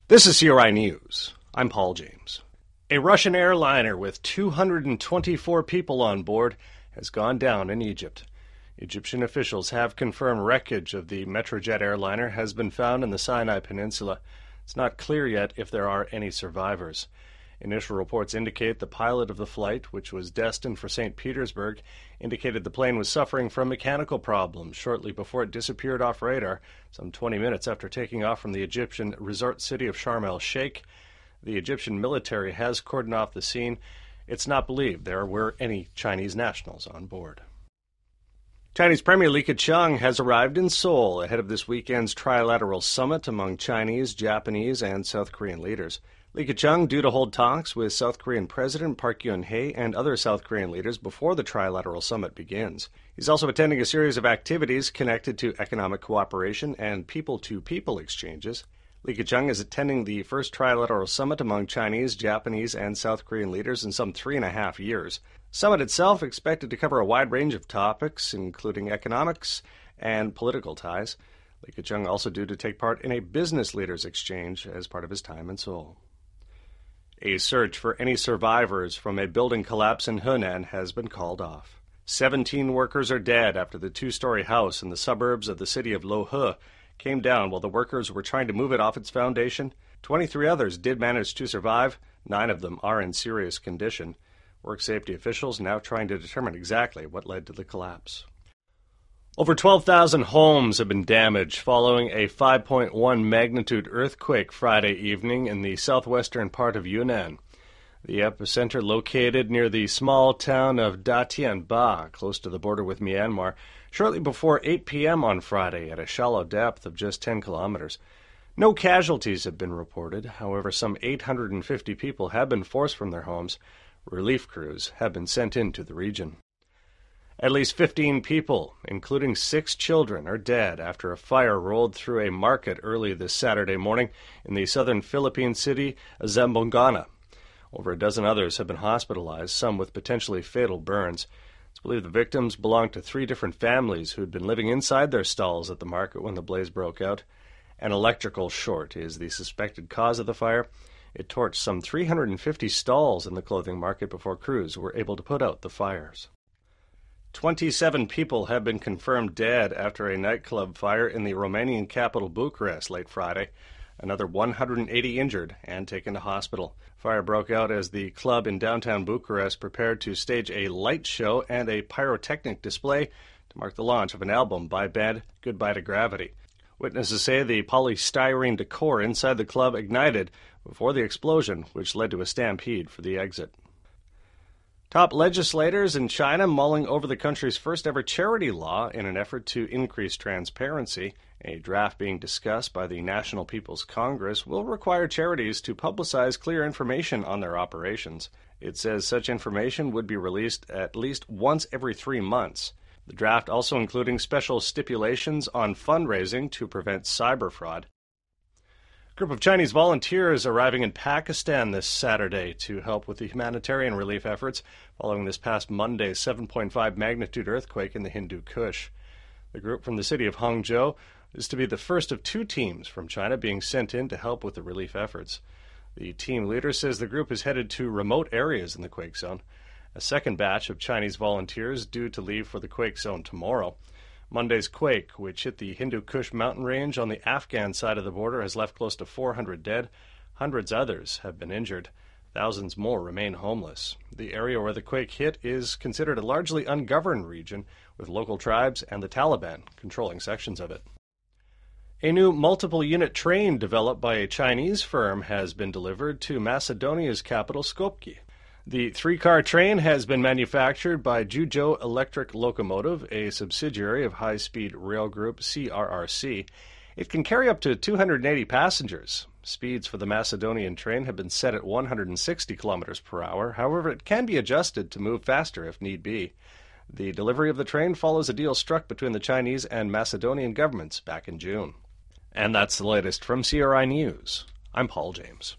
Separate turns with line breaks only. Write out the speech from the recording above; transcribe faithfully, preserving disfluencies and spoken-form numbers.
This is C R I News. I'm Paul James. A Russian airliner with two hundred twenty-four people on board has gone down in Egypt. Egyptian officials have confirmed wreckage of the Metrojet airliner has been found in the Sinai Peninsula. It's not clear yet if there are any survivors. Initial reports indicate the pilot of the flight, which was destined for Saint Petersburg, indicated the plane was suffering from mechanical problems shortly before it disappeared off radar, some twenty minutes after taking off from the Egyptian resort city of Sharm el-Sheikh. The Egyptian military has cordoned off the scene. It's not believed there were any Chinese nationals on board. Chinese Premier Li Keqiang has arrived in Seoul ahead of this weekend's trilateral summit among Chinese, Japanese, and South Korean leaders. Li Keqiang due to hold talks with South Korean President Park Geun-hye and other South Korean leaders before the trilateral summit begins. He's also attending a series of activities connected to economic cooperation and people-to-people exchanges. Li Keqiang is attending the first trilateral summit among Chinese, Japanese, and South Korean leaders in some three and a half years. Summit itself expected to cover a wide range of topics, including economics and political ties. Li Keqiang also due to take part in a business leaders exchange as part of his time in Seoul. A search for any survivors from a building collapse in Henan has been called off. Seventeen workers are dead after the two-story house in the suburbs of the city of Lohe came down while the workers were trying to move it off its foundation. Twenty-three others did manage to survive. Nine of them are in serious condition. Work safety officials now trying to determine exactly what led to the collapse. Over twelve thousand homes have been damaged following a five point one magnitude earthquake Friday evening in the southwestern part of Yunnan. The epicenter located near the small town of Da Tian Ba, close to the border with Myanmar, shortly before eight p.m. on Friday at a shallow depth of just ten kilometers. No casualties have been reported. However, some eight hundred fifty people have been forced from their homes. Relief crews have been sent into the region. At least fifteen people, including six children, are dead after a fire rolled through a market early this Saturday morning in the southern Philippine city of Zamboanga. Over a dozen others have been hospitalized, some with potentially fatal burns. It's believed the victims belonged to three different families who had been living inside their stalls at the market when the blaze broke out. An electrical short is the suspected cause of the fire. It torched some three hundred fifty stalls in the clothing market before crews were able to put out the fires. twenty-seven people have been confirmed dead after a nightclub fire in the Romanian capital Bucharest late Friday. Another one hundred eighty injured and taken to hospital. Fire broke out as the club in downtown Bucharest prepared to stage a light show and a pyrotechnic display to mark the launch of an album by band Goodbye to Gravity. Witnesses say the polystyrene decor inside the club ignited before the explosion, which led to a stampede for the exit. Top legislators in China mulling over the country's first-ever charity law in an effort to increase transparency. A draft being discussed by the National People's Congress will require charities to publicize clear information on their operations. It says such information would be released at least once every three months. The draft also including special stipulations on fundraising to prevent cyber fraud. A group of Chinese volunteers arriving in Pakistan this Saturday to help with the humanitarian relief efforts following this past Monday's seven point five magnitude earthquake in the Hindu Kush. The group from the city of Hangzhou is to be the first of two teams from China being sent in to help with the relief efforts. The team leader says the group is headed to remote areas in the quake zone. A second batch of Chinese volunteers due to leave for the quake zone tomorrow. Monday's quake, which hit the Hindu Kush mountain range on the Afghan side of the border, has left close to four hundred dead. Hundreds others have been injured. Thousands more remain homeless. The area where the quake hit is considered a largely ungoverned region, with local tribes and the Taliban controlling sections of it. A new multiple-unit train developed by a Chinese firm has been delivered to Macedonia's capital, Skopje. The three-car train has been manufactured by Juzhou Electric Locomotive, a subsidiary of high-speed rail group C R R C. It can carry up to two hundred eighty passengers. Speeds for the Macedonian train have been set at one hundred sixty kilometers per hour. However, it can be adjusted to move faster if need be. The delivery of the train follows a deal struck between the Chinese and Macedonian governments back in June. And that's the latest from C R I News. I'm Paul James.